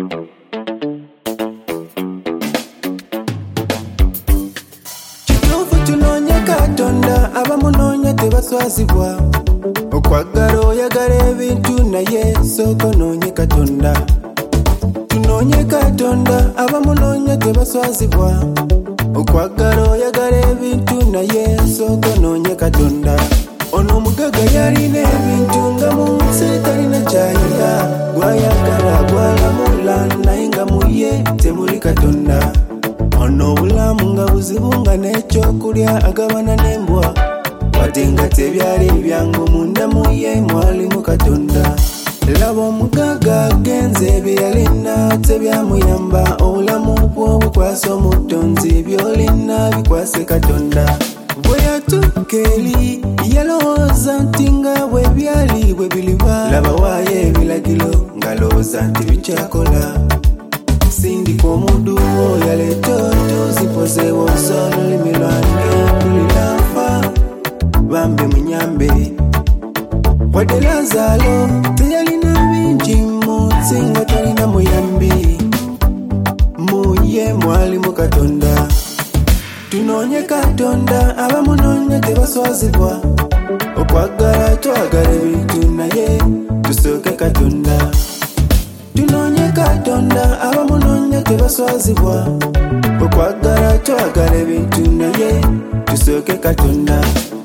Kituufu tunoonya Katonda abamunoonya tebaswazibwa okwagala oyagala ebintu naye sooka onoonye Katonda. Tunoonye Katonda abamunoonya tebaswazibwa okwagala oyagala ebintu naye sooka onoonye Katonda. Ono omugaga yalina ebintu nga mu nsi talina kyayina, gwayagala gwalamula naye nga mu ye temuli Katonda. Ono obulamu nga buzibu nga n'ekyokulya agabana n'embwa, wadde nga tebyali byangu munda mu ye mwalimu Katonda. Laba omugaga agenze bye yalina tebyamuyamba, obulamu bwo bukwasa omutonzi byolina bikwase Katonda. Bwe yatuuka eri yalowooza nti nga bwe byali bwe biliba, laba waayo ebiragiro ng'alowooza nti bikyakola. Sindika omudu wo yaleeta otuzipozeewo olulimi lwange tulirafa bambi munyambe. Wadde Lazaalo teyalina bingi mu nsi nga talina muyambi, mu ye mwalimu Katonda. Tunoonye Katonda abamunoonya tebaswazibwa okwagala twagala ebintu naye tusooke Katonda. Tunoonye Katonda abamunoonya tebaswazibwa okwagala twagala ebintu naye tusooke Katonda.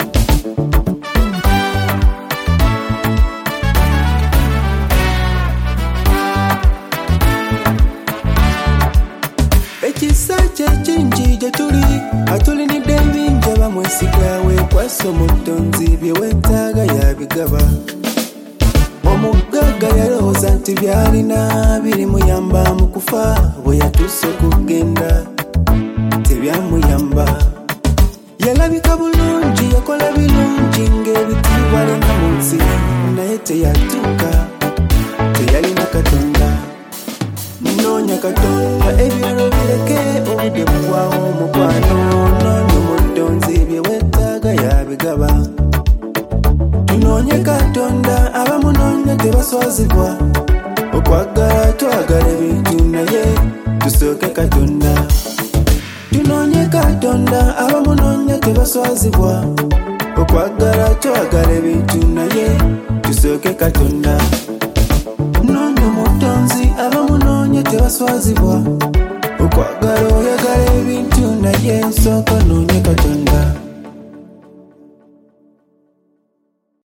Ekisa ky'ekingi gye tuli atulinidde ebingi abamwesigawe, kwasa omutonzi bye weetaaga yabigaba. Omugaga yalowooza nti byalina birimuyamba mu kufa, bwe yatuuse okugenda tebyamuyamba. Yalabika bulungi, yakola birungi ng'ebitiibwa alina mu nsi, naye teyatuuka, teyalina Katonda. Noonya Katonda ebyalo bireke, obudde bugwawo omukwano, noonya omutonzi bye weetaaga yabigaba. Tunoonye Katonda abamunoonya tebaswazibwa okwagala twagala ebintu naye tusooke Katonda. Tunoonye Katonda abamunoonya tebaswazibwa okwagala twagala ebintu naye tusooke Katonda.